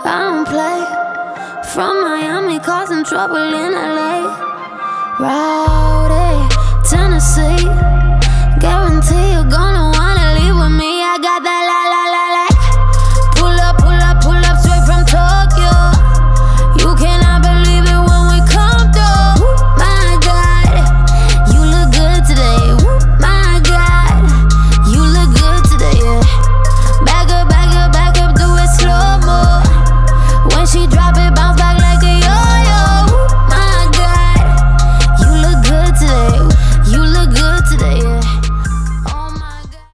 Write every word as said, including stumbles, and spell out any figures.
I don't play. From Miami, causing trouble in L A. Rowdy, Tennessee.